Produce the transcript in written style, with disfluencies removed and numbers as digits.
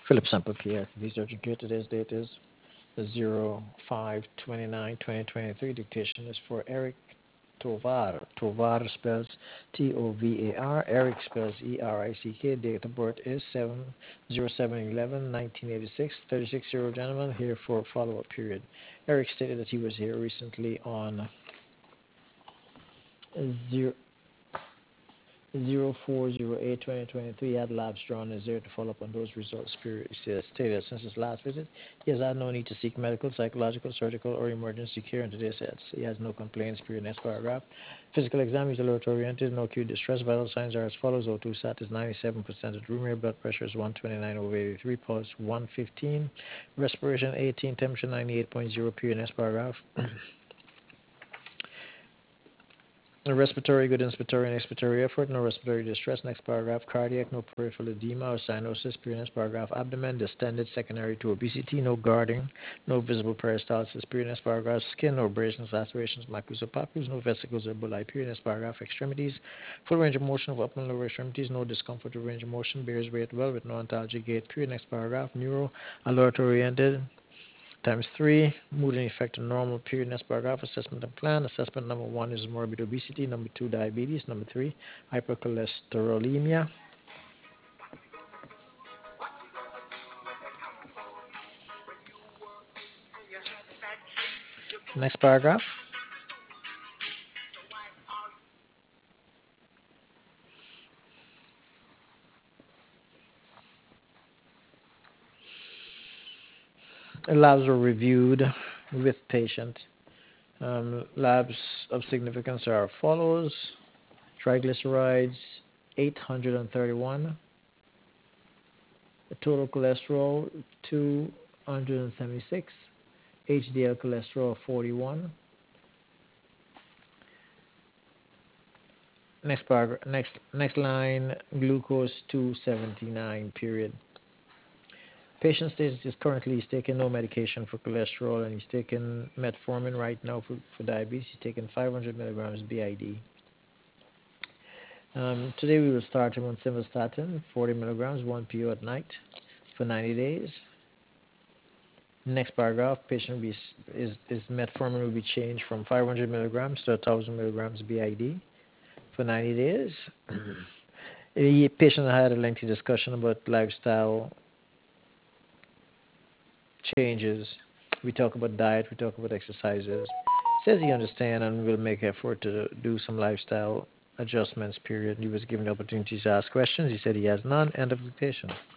Philip Sample PS. Research here. Today's date is 05/29/2023. Dictation is for Eric Tovar. Tovar spells Tovar. Eric spells Erick. Date of birth is 7/07/11/1986. 36-year-old gentleman here for a follow-up period. Eric stated that he was here recently on 04/08/2023 had labs drawn is there to follow up on those results. Period. He says, stated since his last visit, he has had no need to seek medical, psychological, surgical, or emergency care in today's sets. He has no complaints. Period. Next paragraph. Physical exam is alert oriented, no acute distress. Vital signs are as follows: O2 sat is 97% at room air, blood pressure is 129/83, pulse 115, respiration 18, temperature 98.0. Period. Next paragraph. No respiratory, good inspiratory and expiratory effort, no respiratory distress. Next paragraph, cardiac, no peripheral edema or cyanosis. Period. Next paragraph, abdomen distended secondary to obesity, no guarding, no visible peristalsis. Period. Next paragraph, skin, no abrasions, lacerations, macules or papules, no vesicles or bullae. Period. Next paragraph, extremities, full range of motion of upper and lower extremities, no discomfort or range of motion, bears weight well with no antalgic gait. Period. Next paragraph, neuro, alert oriented, times 3, mood and effect on normal. Period. Next paragraph, assessment and plan. Assessment number 1 is morbid obesity. Number 2, diabetes. Number 3, hypercholesterolemia. Next paragraph. Labs were reviewed with patient. Labs of significance are as follows: triglycerides 831, total cholesterol 276, HDL cholesterol 41. Next paragraph, next line, glucose 279. Period. Patient status is currently he's taking no medication for cholesterol and he's taking metformin right now for diabetes. He's taking 500 milligrams BID. Today we will start him on simvastatin, 40 milligrams, 1 PO at night for 90 days. Next paragraph, patient is metformin will be changed from 500 milligrams to 1,000 milligrams BID for 90 days. The patient had a lengthy discussion about lifestyle changes. We talk about diet, we talk about exercises. Says he understands and will make effort to do some lifestyle adjustments. Period. He was given the opportunity to ask questions. He said he has none. End of dictation.